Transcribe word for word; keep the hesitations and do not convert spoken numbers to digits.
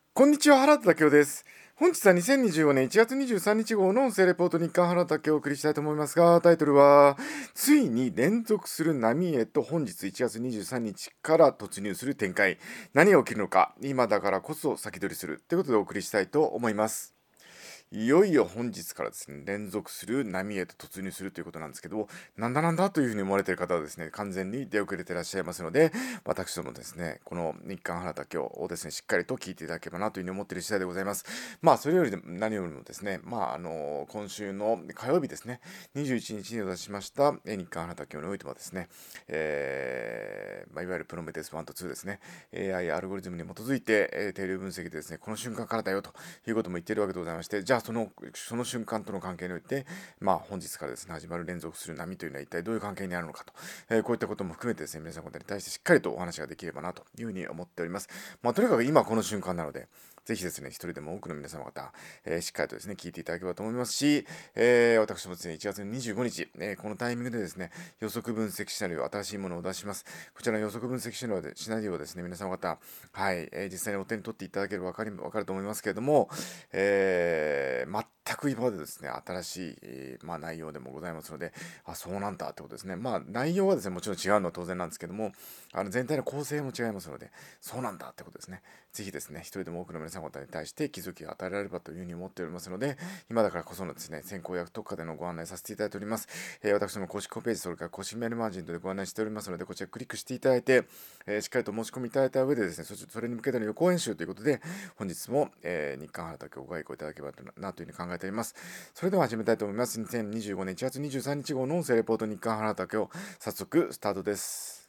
こんにちは、原田武雄です。本日はにせんにじゅうごねんいちがつにじゅうさんにち号の音声レポート日刊原田武雄をお送りしたいと思いますが、タイトルは、ついに連続する波へと本日いちがつにじゅうさんにちから突入する展開。何が起きるのか、今だからこそ先取りするということでお送りしたいと思います。いよいよ本日からですね、連続する波へと突入するということなんですけど、なんだなんだというふうに思われている方はですね、完全に出遅れていらっしゃいますので、私どもですね、この日刊原田今日をですね、しっかりと聞いていただければなというふうに思っている次第でございます。まあ、それよりも何よりもですね、まあ、あの、今週の火曜日ですね、にじゅういちにちに出しました日刊原田今日においてはですね、えーまあ、いわゆるプロメテウスいちとにですね、エーアイ アイアルゴリズムに基づいて、えー定量分析でですね、この瞬間からだよということも言っているわけでございまして、じゃあその、その瞬間との関係において、まあ本日からですね、始まる連続する波というのは一体どういう関係にあるのかと、えーこういったことも含めてですね、皆さん方に対してしっかりとお話ができればなというふうに思っております。まあとにかく今この瞬間なので、ぜひですね、一人でも多くの皆様方、えーしっかりとですね、聞いていただければと思いますし、えー私もですね、いちがつのにじゅうごにち、えーこのタイミングでですね、予測分析シナリオ、新しいものを出します。こちらの予測分析シナリオでシナリオをですね、皆様方、はい、えー実際にお手に取っていただければわかりわかると思いますけれども、えー全く今までですね、新しい、えーまあ、内容でもございますので、あ、そうなんだってことですね。まあ、内容はですね、もちろん違うのは当然なんですけども、あの全体の構成も違いますので、そうなんだってことですね。ぜひですね、一人でも多くの皆様方に対して気づきを与えられればというふうに思っておりますので、今だからこそのですね、先行役特化でのご案内させていただいております。えー私の公式ホームページ、それから公式メールマージンでご案内しておりますので、こちらクリックしていただいて、えーしっかりと申し込みいただいた上でですね、そそれに向けての予行演習ということで、本日も、えー日刊原田今日ご愛顧いただければなというふうに考えております。それでは始めたいと思います。にせんにじゅうごねんいちがつにじゅうさんにち号の音声レポート日刊原田今日、早速スタートです。